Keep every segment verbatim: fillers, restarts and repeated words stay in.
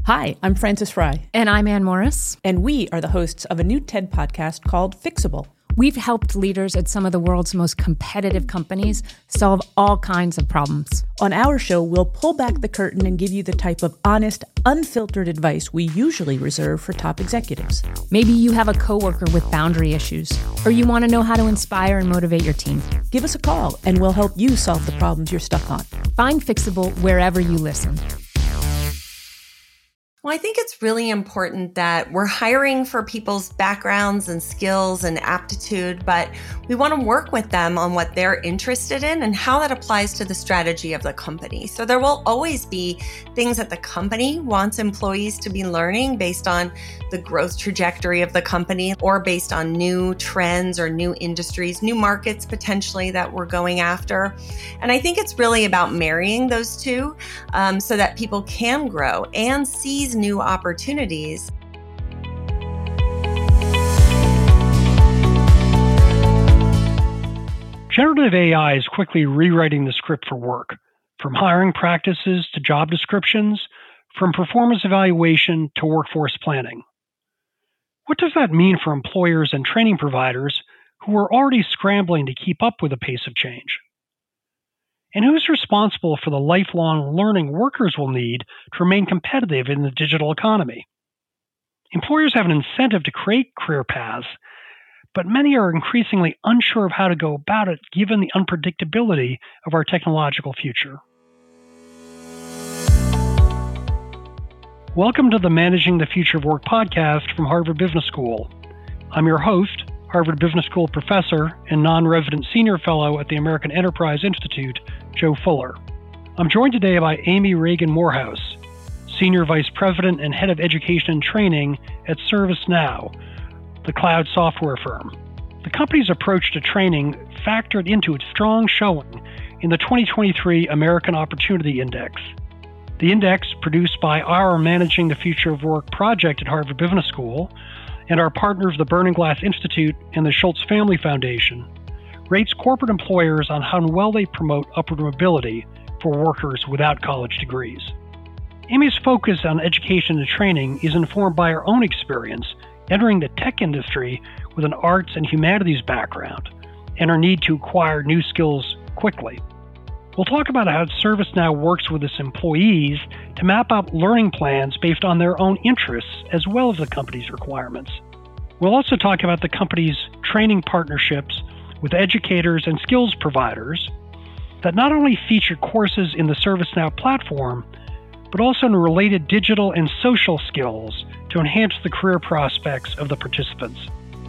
Hi, I'm Frances Fry. And I'm Ann Morris. And we are the hosts of a new TED podcast called Fixable. We've helped leaders at some of the world's most competitive companies solve all kinds of problems. On our show, we'll pull back the curtain and give you the type of honest, unfiltered advice we usually reserve for top executives. Maybe you have a coworker with boundary issues, or you want to know how to inspire and motivate your team. Give us a call, and we'll help you solve the problems you're stuck on. Find Fixable wherever you listen. Well, I think it's really important that we're hiring for people's backgrounds and skills and aptitude, but we want to work with them on what they're interested in and how that applies to the strategy of the company. So there will always be things that the company wants employees to be learning based on the growth trajectory of the company or based on new trends or new industries, new markets potentially that we're going after. And I think it's really about marrying those two um, so that people can grow and seize new opportunities. Generative A I is quickly rewriting the script for work, from hiring practices to job descriptions, from performance evaluation to workforce planning. What does that mean for employers and training providers who are already scrambling to keep up with the pace of change? And who's responsible for the lifelong learning workers will need to remain competitive in the digital economy? Employers have an incentive to create career paths, but many are increasingly unsure of how to go about it given the unpredictability of our technological future. Welcome to the Managing the Future of Work podcast from Harvard Business School. I'm your host, Harvard Business School professor and non-resident senior fellow at the American Enterprise Institute, Joe Fuller. I'm joined today by Amy Reagan Morehouse, Senior Vice President and Head of Education and Training at ServiceNow, the cloud software firm. The company's approach to training factored into its strong showing in the twenty twenty-three American Opportunity Index. The index, produced by our Managing the Future of Work project at Harvard Business School, and our partners, the Burning Glass Institute and the Schultz Family Foundation, rates corporate employers on how well they promote upward mobility for workers without college degrees. Amy's focus on education and training is informed by her own experience entering the tech industry with an arts and humanities background and her need to acquire new skills quickly. We'll talk about how ServiceNow works with its employees to map out learning plans based on their own interests as well as the company's requirements. We'll also talk about the company's training partnerships with educators and skills providers that not only feature courses in the ServiceNow platform, but also in related digital and social skills to enhance the career prospects of the participants.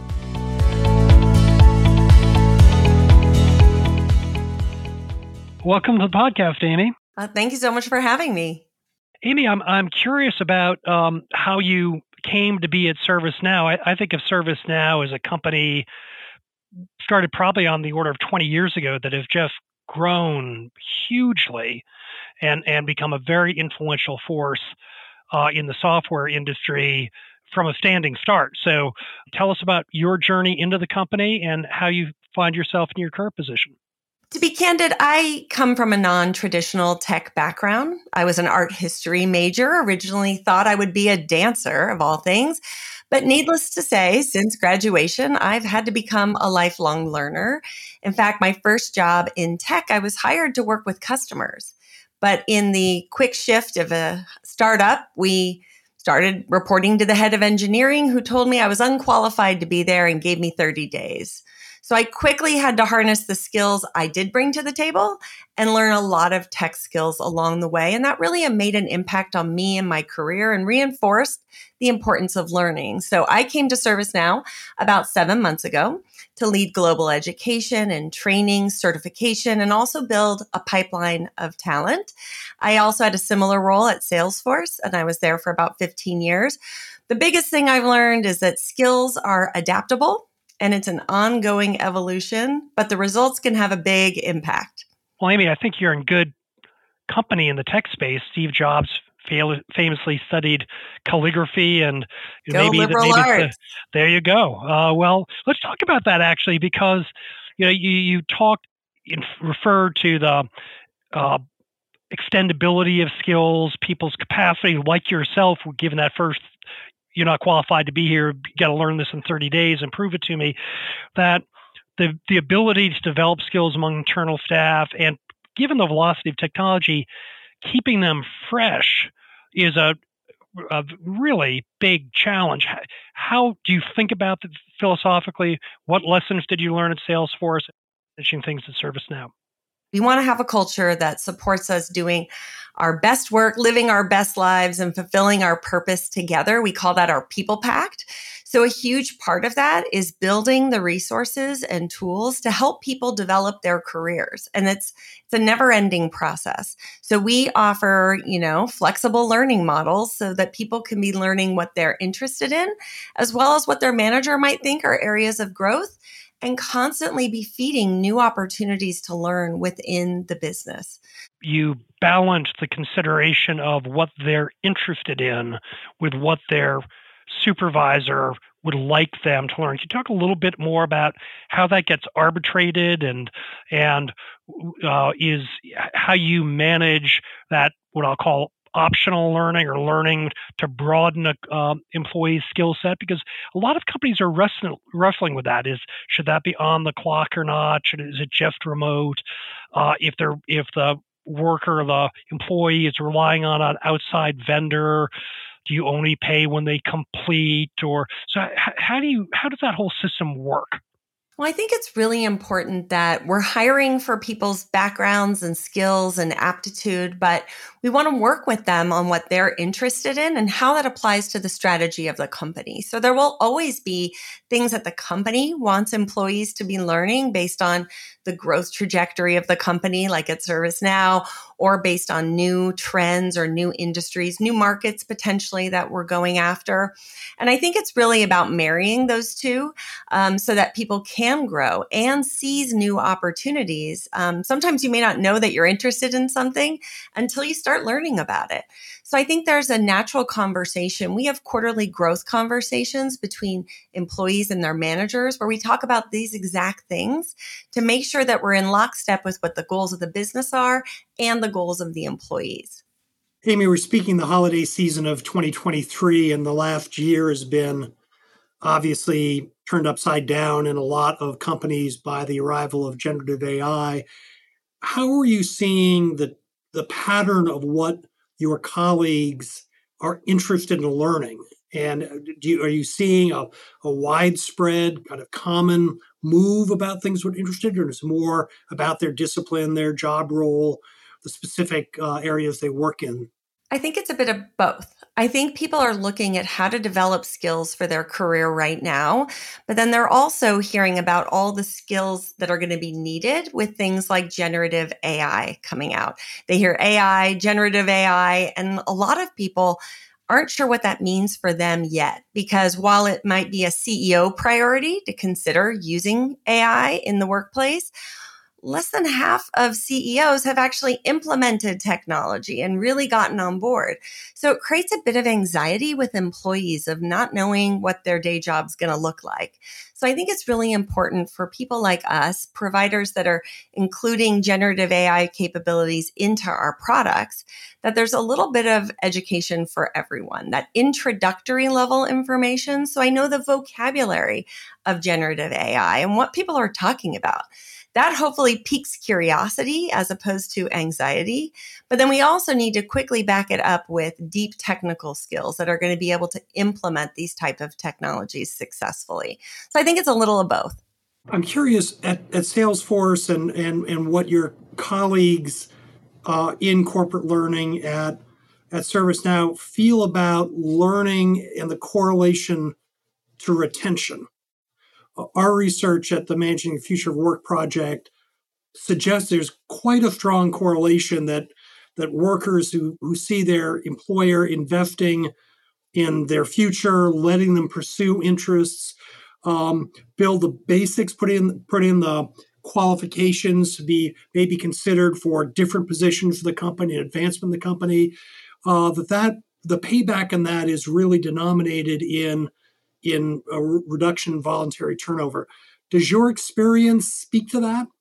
Welcome to the podcast, Amy. Uh, thank you so much for having me. Amy, I'm I'm curious about um, how you came to be at ServiceNow. I, I think of ServiceNow as a company started probably on the order of twenty years ago that has just grown hugely and, and become a very influential force uh, in the software industry from a standing start. So tell us about your journey into the company and how you find yourself in your current position. To be candid, I come from a non-traditional tech background. I was an art history major, originally thought I would be a dancer of all things. But needless to say, since graduation, I've had to become a lifelong learner. In fact, my first job in tech, I was hired to work with customers. But in the quick shift of a startup, we started reporting to the head of engineering who told me I was unqualified to be there and gave me thirty days. So I quickly had to harness the skills I did bring to the table and learn a lot of tech skills along the way. And that really made an impact on me and my career and reinforced the importance of learning. So I came to ServiceNow about seven months ago to lead global education and training, certification, and also build a pipeline of talent. I also had a similar role at Salesforce, and I was there for about fifteen years. The biggest thing I've learned is that skills are adaptable, and it's an ongoing evolution, but the results can have a big impact. Well, Amy, I think you're in good company in the tech space. Steve Jobs famously studied calligraphy, and Go maybe, liberal maybe arts. The, there you go. Uh, well, let's talk about that actually, because you know you you talked, referred to the uh, extendability of skills, people's capacity, like yourself, given that first, you're not qualified to be here, you got to learn this in thirty days and prove it to me, that the the ability to develop skills among internal staff, and given the velocity of technology, keeping them fresh is a, a really big challenge. How do you think about that philosophically? What lessons did you learn at Salesforce, teaching things at ServiceNow? We want to have a culture that supports us doing our best work, living our best lives, and fulfilling our purpose together. We call that our People Pact. So a huge part of that is building the resources and tools to help people develop their careers. And it's it's a never-ending process. So we offer, you know, flexible learning models so that people can be learning what they're interested in, as well as what their manager might think are areas of growth, and constantly be feeding new opportunities to learn within the business. You balance the consideration of what they're interested in with what their supervisor would like them to learn. Can you talk a little bit more about how that gets arbitrated and and uh, is how you manage that, what I'll call optional learning or learning to broaden a um, employee's skill set? Because a lot of companies are wrestling, wrestling with that. Is should that be on the clock or not? Should, is it just remote? Uh, if they're if the worker, the employee is relying on an outside vendor, do you only pay when they complete? Or so how, how do you how does that whole system work? Well, I think it's really important that we're hiring for people's backgrounds and skills and aptitude, but we want to work with them on what they're interested in and how that applies to the strategy of the company. So there will always be things that the company wants employees to be learning based on the growth trajectory of the company, like at ServiceNow, or based on new trends or new industries, new markets potentially that we're going after. And I think it's really about marrying those two um, so that people can grow and seize new opportunities. Um, sometimes you may not know that you're interested in something until you start learning about it. So I think there's a natural conversation. We have quarterly growth conversations between employees and their managers where we talk about these exact things to make sure that we're in lockstep with what the goals of the business are and the goals of the employees. Amy, we're speaking the holiday season of twenty twenty-three, and the last year has been obviously turned upside down in a lot of companies by the arrival of generative A I. How are you seeing the, the pattern of what your colleagues are interested in learning? And do you, are you seeing a, a widespread kind of common move about things we're interested in, or is it more about their discipline, their job role, the specific uh, areas they work in? I think it's a bit of both. I think people are looking at how to develop skills for their career right now, but then they're also hearing about all the skills that are going to be needed with things like generative A I coming out. They hear A I, generative A I, and a lot of people aren't sure what that means for them yet, because while it might be a C E O priority to consider using A I in the workplace, less than half of C E Os have actually implemented technology and really gotten on board. So it creates a bit of anxiety with employees of not knowing what their day job's going to look like. So I think it's really important for people like us, providers that are including generative A I capabilities into our products, that there's a little bit of education for everyone, that introductory level information. So I know the vocabulary of generative A I and what people are talking about. That hopefully piques curiosity as opposed to anxiety. But then we also need to quickly back it up with deep technical skills that are going to be able to implement these type of technologies successfully. So I think it's a little of both. I'm curious at, at Salesforce and, and, and what your colleagues uh, in corporate learning at, at ServiceNow feel about learning and the correlation to retention. Our research at the Managing the Future of Work project suggests there's quite a strong correlation that that workers who, who see their employer investing in their future, letting them pursue interests, um, build the basics, put in put in the qualifications to be maybe considered for different positions for the company, advancement of the company, uh, that, that the payback in that is really denominated in in a reduction in voluntary turnover. Does your experience speak to that?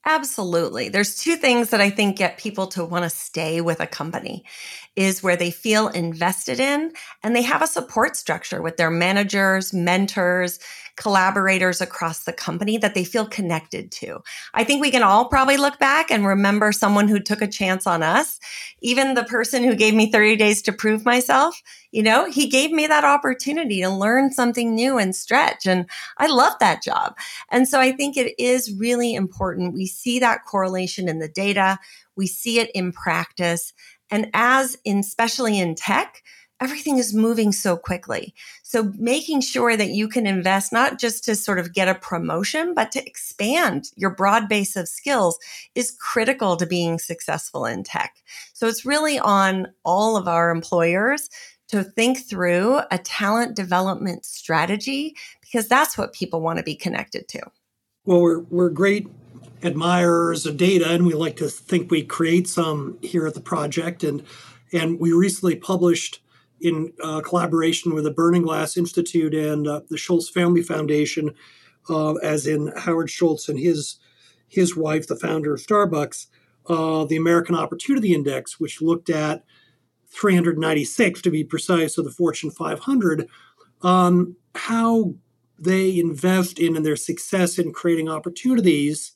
Absolutely. There's two things that I think get people to want to stay with a company is where they feel invested in and they have a support structure with their managers, mentors, collaborators across the company that they feel connected to. I think we can all probably look back and remember someone who took a chance on us. Even the person who gave me thirty days to prove myself, you know, he gave me that opportunity to learn something new and stretch. And I love that job. And so I think it is really important. We see that correlation in the data. We see it in practice. And as in, especially in tech, everything is moving so quickly. So making sure that you can invest not just to sort of get a promotion, but to expand your broad base of skills is critical to being successful in tech. So it's really on all of our employers to think through a talent development strategy because that's what people want to be connected to. Well, we're, we're great admirers of data, and we like to think we create some here at the project. And, and we recently published in uh, collaboration with the Burning Glass Institute and uh, the Schultz Family Foundation, uh, as in Howard Schultz and his, his wife, the founder of Starbucks, uh, the American Opportunity Index, which looked at three hundred ninety-six, to be precise, of the Fortune five hundred, on how they invest in and their success in creating opportunities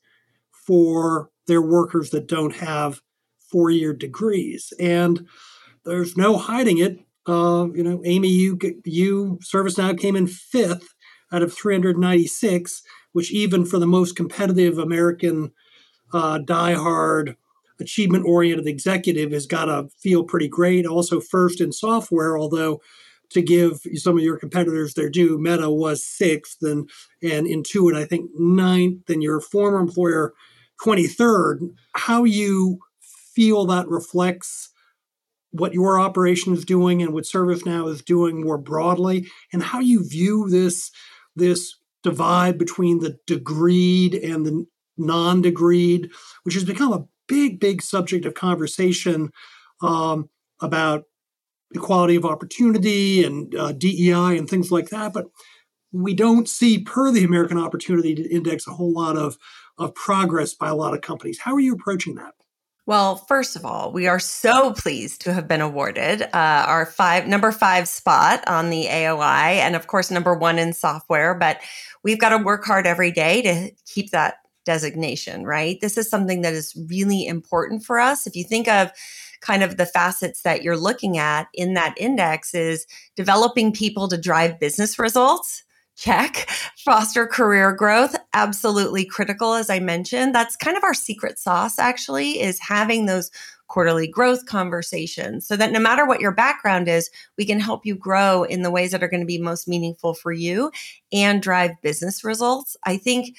for their workers that don't have four-year degrees. And there's no hiding it. Uh, you know, Amy, you, you, ServiceNow came in fifth out of three hundred ninety-six, which even for the most competitive American uh, diehard achievement-oriented executive has got to feel pretty great. Also first in software, although to give some of your competitors their due, Meta was sixth and, and Intuit, I think, ninth, and your former employer, twenty-third. How you feel that reflects what your operation is doing and what ServiceNow is doing more broadly, and how you view this, this divide between the degreed and the non-degreed, which has become a big, big subject of conversation um, about equality of opportunity and uh, D E I and things like that. But we don't see, per the American Opportunity Index, a whole lot of, of progress by a lot of companies. How are you approaching that? Well, first of all, we are so pleased to have been awarded uh, our five number five spot on the A O I, and of course, number one in software. But we've got to work hard every day to keep that designation, right? This is something that is really important for us. If you think of kind of the facets that you're looking at in that index is developing people to drive business results. Check. Foster career growth, absolutely critical, as I mentioned. That's kind of our secret sauce, actually, is having those quarterly growth conversations so that no matter what your background is, we can help you grow in the ways that are going to be most meaningful for you and drive business results. I think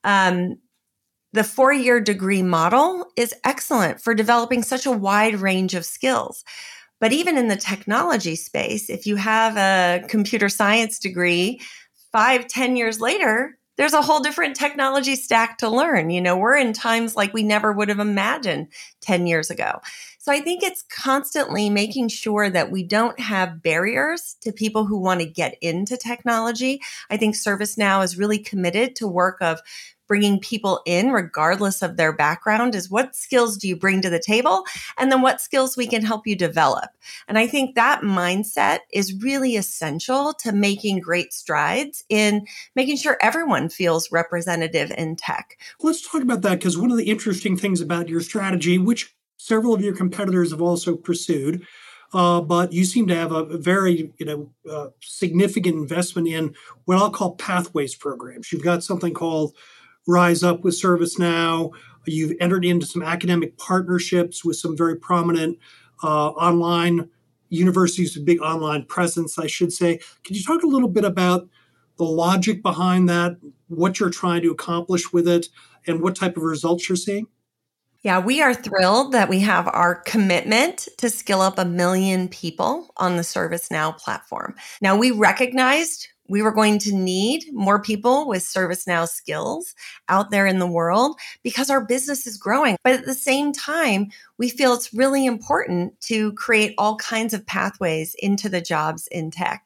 um, the four-year degree model is excellent for developing such a wide range of skills. But even in the technology space, if you have a computer science degree, five, ten years later, there's a whole different technology stack to learn. You know, we're in times like we never would have imagined ten years ago. So I think it's constantly making sure that we don't have barriers to people who want to get into technology. I think ServiceNow is really committed to work of bringing people in regardless of their background is what skills do you bring to the table? And then what skills we can help you develop. And I think that mindset is really essential to making great strides in making sure everyone feels representative in tech. Let's talk about that, because one of the interesting things about your strategy, which several of your competitors have also pursued, uh, but you seem to have a very, you know, uh, significant investment in what I'll call pathways programs. You've got something called Rise Up with ServiceNow. You've entered into some academic partnerships with some very prominent uh, online universities with big online presence, I should say. Could you talk a little bit about the logic behind that, what you're trying to accomplish with it, and what type of results you're seeing? Yeah, we are thrilled that we have our commitment to skill up a million people on the ServiceNow platform. Now, we recognized we were going to need more people with ServiceNow skills out there in the world because our business is growing. But at the same time, we feel it's really important to create all kinds of pathways into the jobs in tech.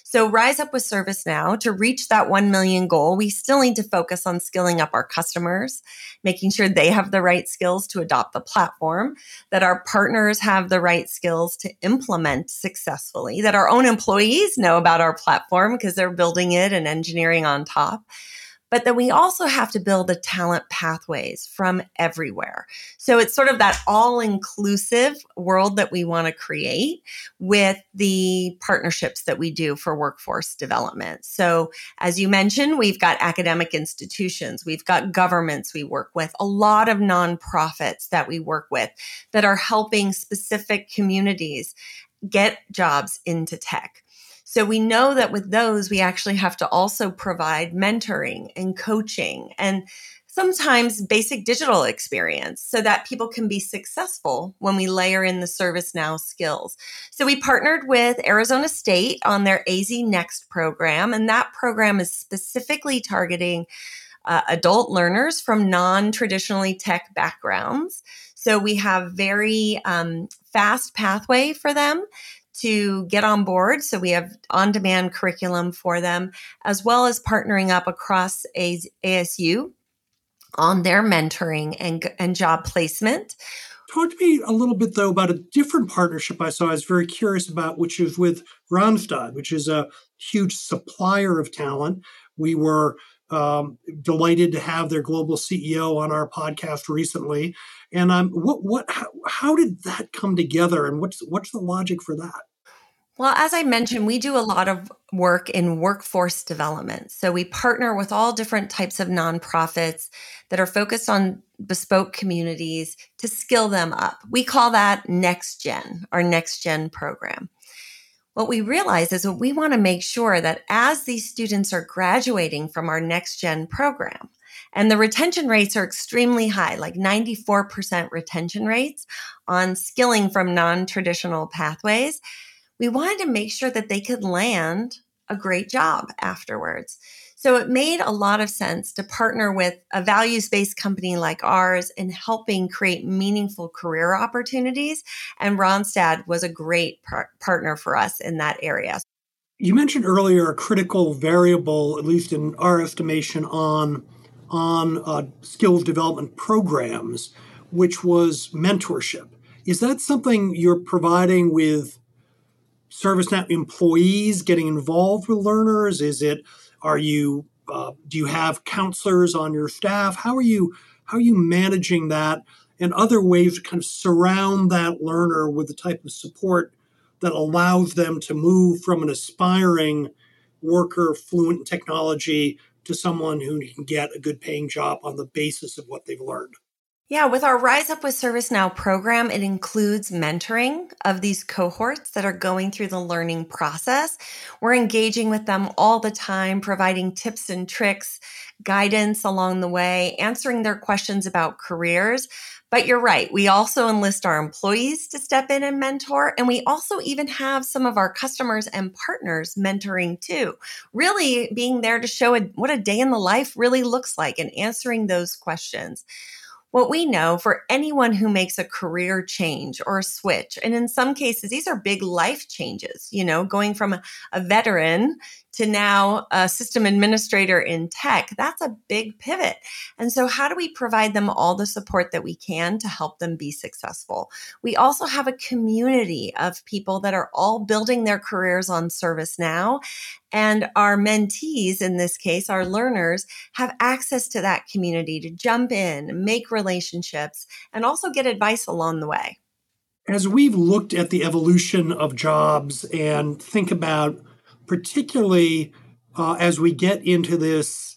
So Rise Up with ServiceNow, to reach that one million goal, we still need to focus on skilling up our customers, making sure they have the right skills to adopt the platform, that our partners have the right skills to implement successfully, that our own employees know about our platform because they're building it and engineering on top. But then we also have to build the talent pathways from everywhere. So it's sort of that all-inclusive world that we want to create with the partnerships that we do for workforce development. So as you mentioned, we've got academic institutions, we've got governments we work with, a lot of nonprofits that we work with that are helping specific communities get jobs into tech. So we know that with those, we actually have to also provide mentoring and coaching and sometimes basic digital experience so that people can be successful when we layer in the ServiceNow skills. So we partnered with Arizona State on their A Z Next program, and that program is specifically targeting uh, adult learners from non-traditionally tech backgrounds. So we have very um, fast pathway for them to get on board. So we have on-demand curriculum for them, as well as partnering up across A S U on their mentoring and, and job placement. Talk to me a little bit, though, about a different partnership I saw I was very curious about, which is with Randstad, which is a huge supplier of talent. We were um, delighted to have their global C E O on our podcast recently. And um, what, what, how, how did that come together, and what's what's the logic for that? Well, as I mentioned, we do a lot of work in workforce development. So we partner with all different types of nonprofits that are focused on bespoke communities to skill them up. We call that Next Gen, our Next Gen program. What we realize is that we want to make sure that as these students are graduating from our Next Gen program, and the retention rates are extremely high, like ninety-four percent retention rates on skilling from non-traditional pathways, we wanted to make sure that they could land a great job afterwards. So it made a lot of sense to partner with a values-based company like ours in helping create meaningful career opportunities. And Randstad was a great par- partner for us in that area. You mentioned earlier a critical variable, at least in our estimation, on, on uh, skills development programs, which was mentorship. Is that something you're providing with ServiceNow employees getting involved with learners? Is it, are you, uh, do you have counselors on your staff? How are you, how are you managing that, and other ways to kind of surround that learner with the type of support that allows them to move from an aspiring worker fluent in technology to someone who can get a good paying job on the basis of what they've learned? Yeah, with our Rise Up with ServiceNow program, it includes mentoring of these cohorts that are going through the learning process. We're engaging with them all the time, providing tips and tricks, guidance along the way, answering their questions about careers. But you're right, we also enlist our employees to step in and mentor, and we also even have some of our customers and partners mentoring too, really being there to show a, what a day in the life really looks like and answering those questions. What we know for anyone who makes a career change or a switch, and in some cases, these are big life changes, you know, going from a, a veteran to now a system administrator in tech, that's a big pivot. And so how do we provide them all the support that we can to help them be successful? We also have a community of people that are all building their careers on ServiceNow. And our mentees, in this case, our learners, have access to that community to jump in, make relationships, and also get advice along the way. As we've looked at the evolution of jobs and think about, particularly uh, as we get into this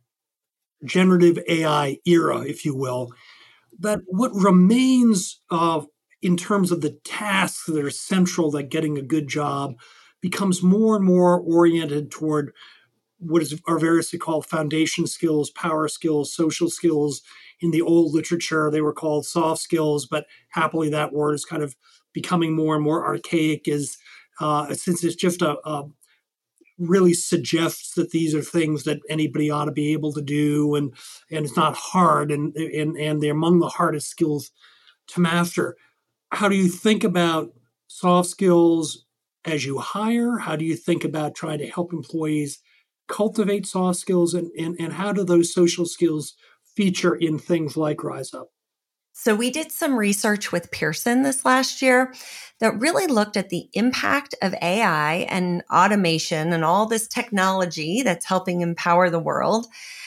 generative A I era, if you will, that what remains uh, in terms of the tasks that are central to getting a good job becomes more and more oriented toward what is are variously called foundation skills, power skills, social skills. In the old literature, they were called soft skills, but happily that word is kind of becoming more and more archaic as uh, since it's just a, a really suggests that these are things that anybody ought to be able to do, and and it's not hard, and and and they're among the hardest skills to master. How do you think about soft skills, as you hire? How do you think about trying to help employees cultivate soft skills? And, and, and how do those social skills feature in things like Rise Up? So we did some research with Pearson this last year that really looked at the impact of A I and automation and all this technology that's helping empower the world.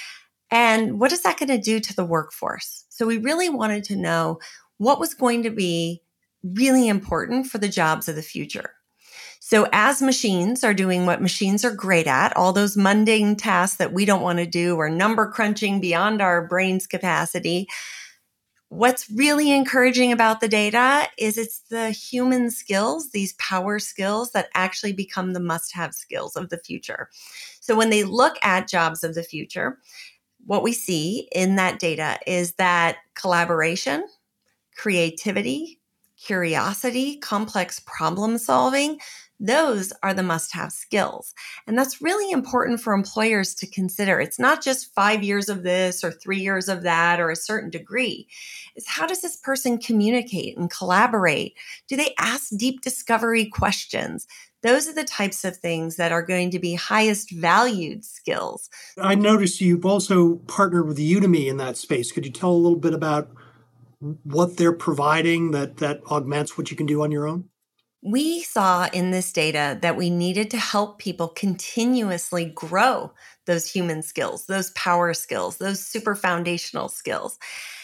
And what is that going to do to the workforce? So we really wanted to know what was going to be really important for the jobs of the future. So as machines are doing what machines are great at, all those mundane tasks that we don't want to do or number crunching beyond our brain's capacity, what's really encouraging about the data is it's the human skills, these power skills that actually become the must-have skills of the future. So when they look at jobs of the future, what we see in that data is that collaboration, creativity, curiosity, complex problem solving, those are the must-have skills. And that's really important for employers to consider. It's not just five years of this or three years of that or a certain degree. It's how does this person communicate and collaborate? Do they ask deep discovery questions? Those are the types of things that are going to be highest valued skills. I noticed you've also partnered with Udemy in that space. Could you tell a little bit about what they're providing that, that augments what you can do on your own? We saw in this data that we needed to help people continuously grow those human skills, those power skills, those super foundational skills.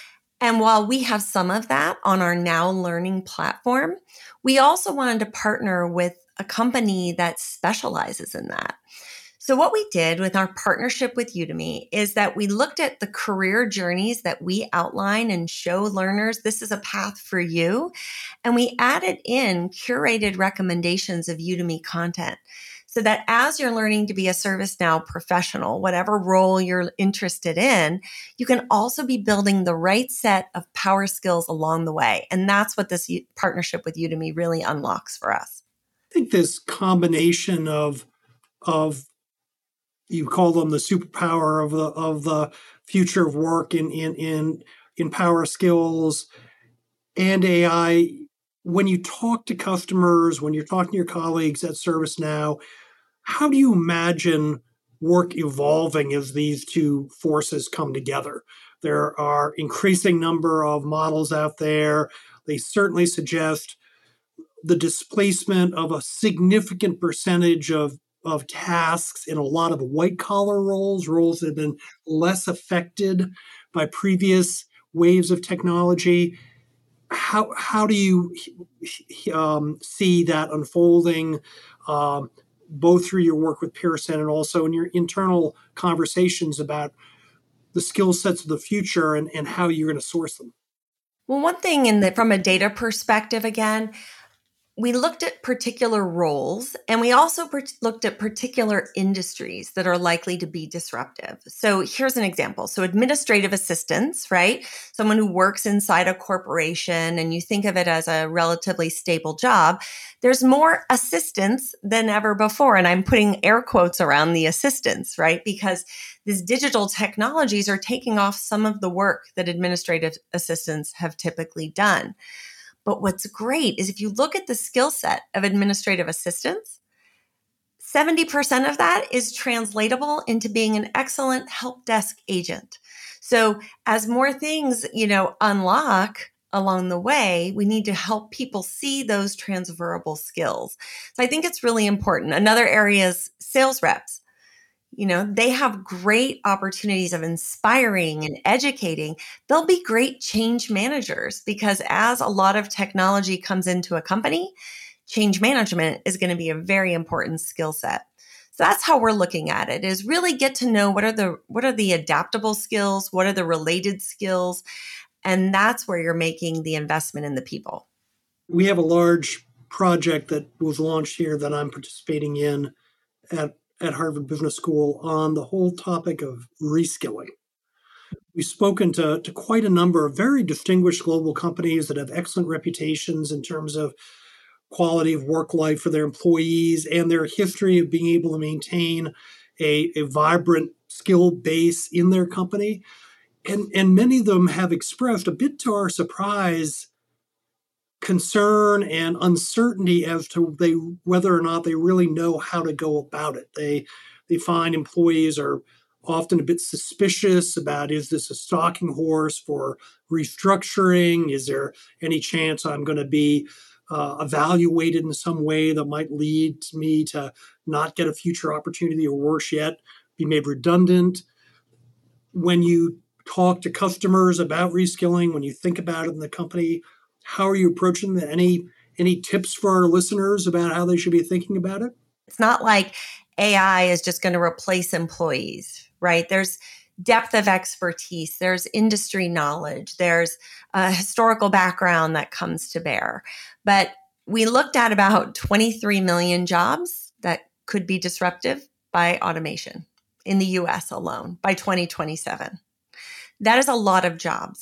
And while we have some of that on our Now Learning platform, we also wanted to partner with a company that specializes in that. So what we did with our partnership with Udemy is that we looked at the career journeys that we outline and show learners, this is a path for you. And we added in curated recommendations of Udemy content so that as you're learning to be a ServiceNow professional, whatever role you're interested in, you can also be building the right set of power skills along the way. And that's what this partnership with Udemy really unlocks for us. I think this combination of, of you call them the superpower of the of the future of work in in in in power skills and A I. When you talk to customers, when you're talking to your colleagues at ServiceNow, how do you imagine work evolving as these two forces come together? There are increasing number of models out there. They certainly suggest the displacement of a significant percentage of of tasks in a lot of white collar roles, roles that have been less affected by previous waves of technology. How how do you um, see that unfolding, um, both through your work with Pearson and also in your internal conversations about the skill sets of the future and, and how you're going to source them? Well, one thing in the, from a data perspective, again, we looked at particular roles and we also per- looked at particular industries that are likely to be disruptive. So here's an example. So administrative assistants, right? Someone who works inside a corporation and you think of it as a relatively stable job. There's more assistants than ever before. And I'm putting air quotes around the assistants, right? Because these digital technologies are taking off some of the work that administrative assistants have typically done. But what's great is if you look at the skill set of administrative assistants, seventy percent of that is translatable into being an excellent help desk agent. So as more things, you know, unlock along the way, we need to help people see those transferable skills. So I think it's really important. Another area is sales reps. You know, they have great opportunities of inspiring and educating. They'll be great change managers because as a lot of technology comes into a company, change management is going to be a very important skill set. So that's how we're looking at it, is really get to know what are the what are the adaptable skills, what are the related skills, and that's where you're making the investment in the people. We have a large project that was launched here that I'm participating in at at Harvard Business School on the whole topic of reskilling. We've spoken to, to quite a number of very distinguished global companies that have excellent reputations in terms of quality of work life for their employees and their history of being able to maintain a, a vibrant skill base in their company. And, and many of them have expressed, a bit to our surprise, concern and uncertainty as to they whether or not they really know how to go about it. They they find employees are often a bit suspicious about, is this a stalking horse for restructuring? Is there any chance I'm going to be uh, evaluated in some way that might lead me to not get a future opportunity, or worse yet, be made redundant? When you talk to customers about reskilling, when you think about it in the company, how are you approaching that? Any any tips for our listeners about how they should be thinking about it? It's not like A I is just going to replace employees, right? There's depth of expertise, there's industry knowledge, there's a historical background that comes to bear. But we looked at about twenty-three million jobs that could be disruptive by automation in the U S alone by twenty twenty-seven. That is a lot of jobs.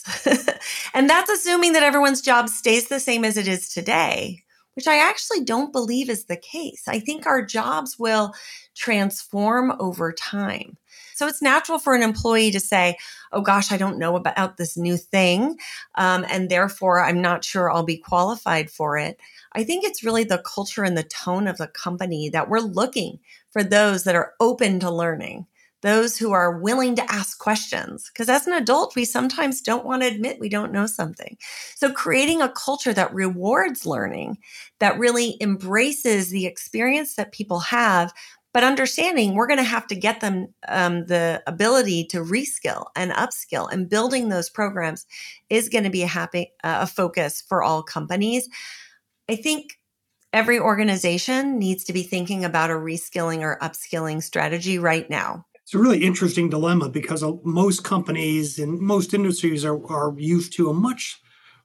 And that's assuming that everyone's job stays the same as it is today, which I actually don't believe is the case. I think our jobs will transform over time. So it's natural for an employee to say, oh gosh, I don't know about this new thing, um, and therefore I'm not sure I'll be qualified for it. I think it's really the culture and the tone of the company that we're looking for those that are open to learning, those who are willing to ask questions. Because as an adult, we sometimes don't want to admit we don't know something. So creating a culture that rewards learning, that really embraces the experience that people have, but understanding we're going to have to get them um, the ability to reskill and upskill, and building those programs is going to be a happy uh, a focus for all companies. I think every organization needs to be thinking about a reskilling or upskilling strategy right now. It's a really interesting dilemma, because most companies in most industries are, are used to a much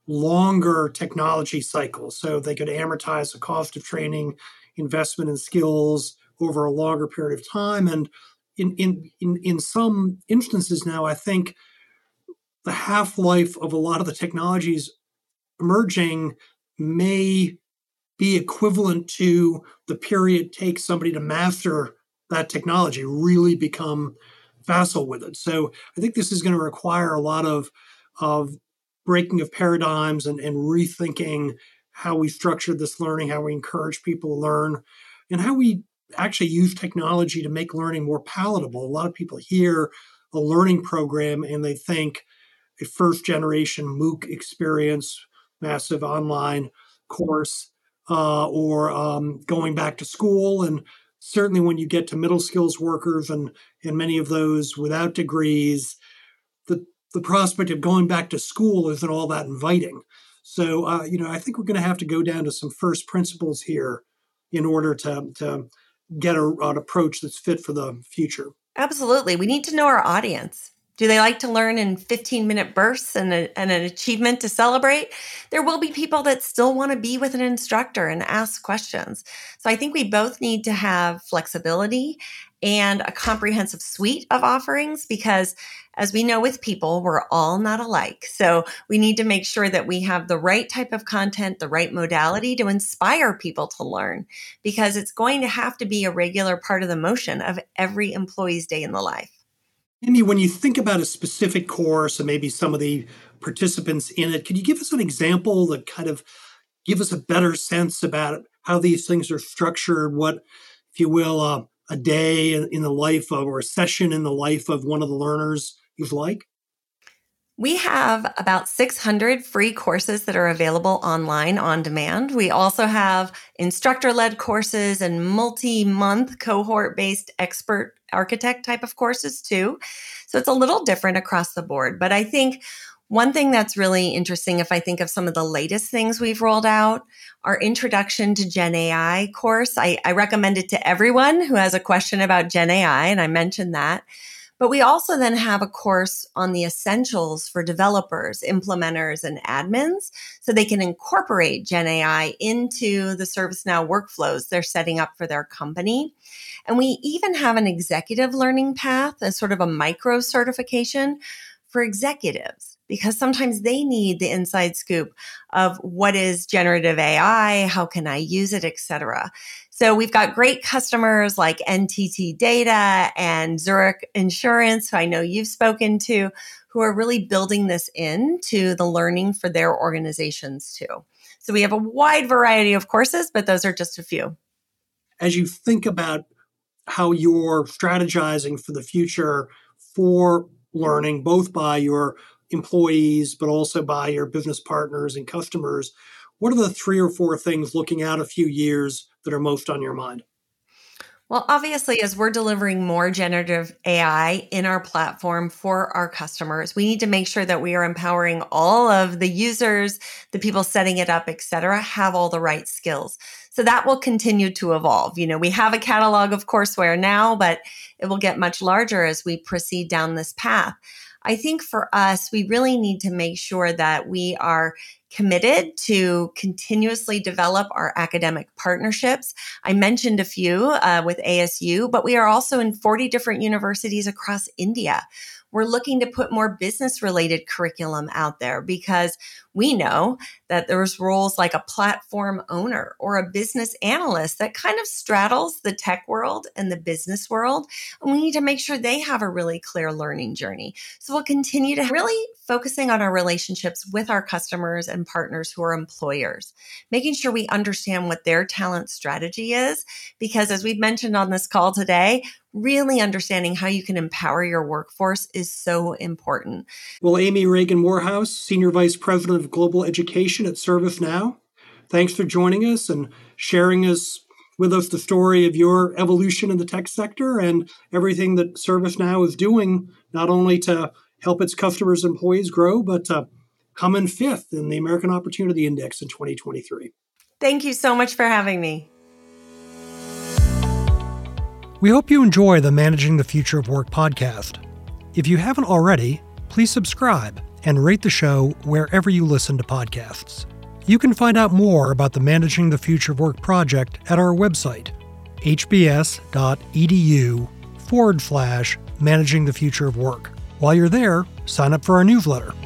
longer technology cycle. So they could amortize the cost of training, investment in skills over a longer period of time. And in, in, in, in some instances now, I think the half-life of a lot of the technologies emerging may be equivalent to the period it takes somebody to master that technology, really become facile with it. So I think this is going to require a lot of, of breaking of paradigms and, and rethinking how we structure this learning, how we encourage people to learn, and how we actually use technology to make learning more palatable. A lot of people hear a learning program and they think a first generation MOOC experience, massive online course, uh, or um, going back to school. And certainly when you get to middle skills workers and, and many of those without degrees, the, the prospect of going back to school isn't all that inviting. So, uh, you know, I think we're going to have to go down to some first principles here in order to, to get a, an approach that's fit for the future. Absolutely. We need to know our audience. Do they like to learn in fifteen-minute bursts and, a, and an achievement to celebrate? There will be people that still want to be with an instructor and ask questions. So I think we both need to have flexibility and a comprehensive suite of offerings, because as we know with people, we're all not alike. So we need to make sure that we have the right type of content, the right modality to inspire people to learn, because it's going to have to be a regular part of the motion of every employee's day in the life. Amy, when you think about a specific course and maybe some of the participants in it, can you give us an example that kind of give us a better sense about how these things are structured? What, if you will, uh, a day in the life of, or a session in the life of one of the learners is like? We have about six hundred free courses that are available online on demand. We also have instructor-led courses and multi-month cohort-based expert architect type of courses too. So it's a little different across the board. But I think one thing that's really interesting, if I think of some of the latest things we've rolled out, our Introduction to Gen A I course. I, I recommend it to everyone who has a question about Gen A I, and I mentioned that. But we also then have a course on the essentials for developers, implementers, and admins, so they can incorporate Gen A I into the ServiceNow workflows they're setting up for their company. And we even have an executive learning path as sort of a micro certification for executives, because sometimes they need the inside scoop of what is generative A I, how can I use it, et cetera. So we've got great customers like N T T Data and Zurich Insurance, who I know you've spoken to, who are really building this into the learning for their organizations too. So we have a wide variety of courses, but those are just a few. As you think about how you're strategizing for the future for learning, both by your employees, but also by your business partners and customers, what are the three or four things looking out a few years that are most on your mind? Well, obviously, as we're delivering more generative A I in our platform for our customers, we need to make sure that we are empowering all of the users, the people setting it up, et cetera, have all the right skills. So that will continue to evolve. You know, we have a catalog of courseware now, but it will get much larger as we proceed down this path. I think for us, we really need to make sure that we are committed to continuously develop our academic partnerships. I mentioned a few uh, with A S U, but we are also in forty different universities across India. We're looking to put more business-related curriculum out there because we know that there's roles like a platform owner or a business analyst that kind of straddles the tech world and the business world. And we need to make sure they have a really clear learning journey. So we'll continue to really focusing on our relationships with our customers and partners who are employers, making sure we understand what their talent strategy is, because as we've mentioned on this call today, really understanding how you can empower your workforce is so important. Well, Amy Reagan-Morehouse, Senior Vice President of Global Education at ServiceNow, thanks for joining us and sharing us with us the story of your evolution in the tech sector and everything that ServiceNow is doing, not only to help its customers and employees grow, but to come in fifth in the American Opportunity Index in twenty twenty-three. Thank you so much for having me. We hope you enjoy the Managing the Future of Work podcast. If you haven't already, please subscribe and rate the show wherever you listen to podcasts. You can find out more about the Managing the Future of Work project at our website, hbs.edu forward slash managing the future of work. While you're there, sign up for our newsletter.